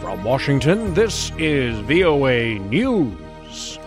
From Washington, this is VOA News.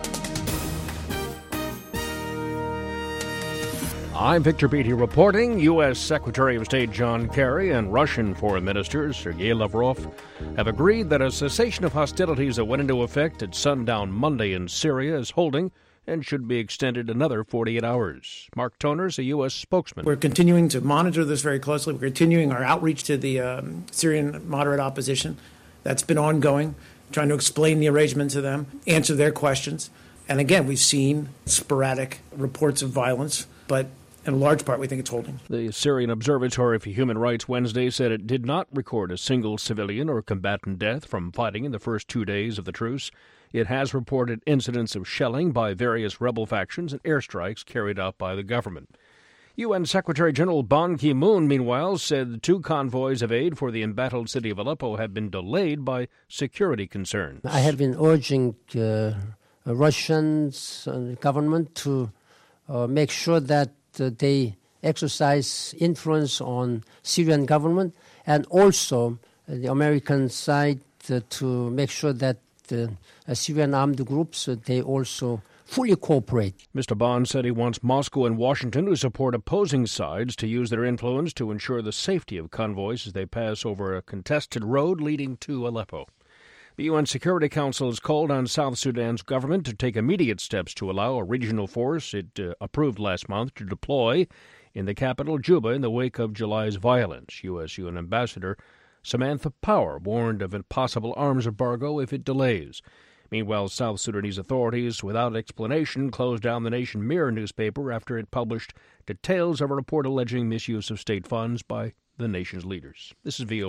I'm Victor Beatty reporting. U.S. Secretary of State John Kerry and Russian Foreign Minister Sergei Lavrov have agreed that a cessation of hostilities that went into effect at sundown Monday in Syria is holding and should be extended another 48 hours. Mark Toners, a U.S. spokesman. We're continuing to monitor this very closely. We're continuing our outreach to the Syrian moderate opposition. That's been ongoing, trying to explain the arrangement to them, answer their questions. And again, we've seen sporadic reports of violence, but in large part, we think it's holding. The Syrian Observatory for Human Rights Wednesday said it did not record a single civilian or combatant death from fighting in the first 2 days of the truce. It has reported incidents of shelling by various rebel factions and airstrikes carried out by the government. UN Secretary General Ban Ki-moon, meanwhile, said the 2 convoys of aid for the embattled city of Aleppo have been delayed by security concerns. I have been urging Russian government to make sure that they exercise influence on Syrian government, and also the American side to make sure that Syrian armed groups, they also fully cooperate. Mr. Ban said he wants Moscow and Washington to support opposing sides to use their influence to ensure the safety of convoys as they pass over a contested road leading to Aleppo. The UN Security Council has called on South Sudan's government to take immediate steps to allow a regional force it approved last month to deploy in the capital, Juba, in the wake of July's violence. U.S. UN Ambassador Samantha Power warned of a possible arms embargo if it delays. Meanwhile, South Sudanese authorities, without explanation, closed down the Nation Mirror newspaper after it published details of a report alleging misuse of state funds by the nation's leaders. This is VOA.